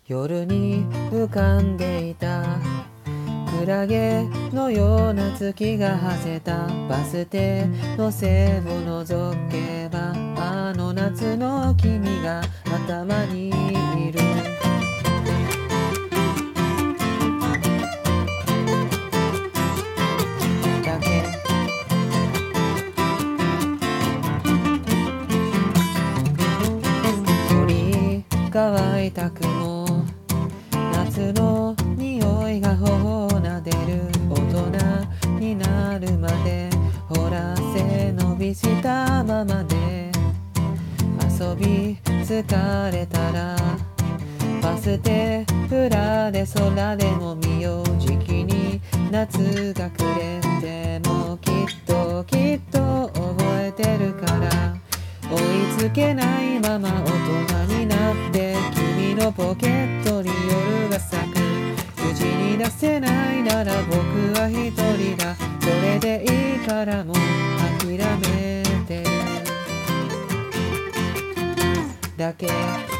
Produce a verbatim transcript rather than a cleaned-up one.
夜に浮かんでいたクラゲのような月が馳せたバス停の背を覗けば、あの夏の君が頭にいる。だけ鳥乾いた雲、夏の匂いが頬を撫でる。大人になるまでほら背伸びしたままで、遊び疲れたらバス停裏で空でも見よう。時期に夏が暮れてもきっときっと覚えてるから、追いつけないまま大人になって君のポケットに夜が咲く。口に出せないなら僕は一人だ、それでいいからもう諦めてるだけ。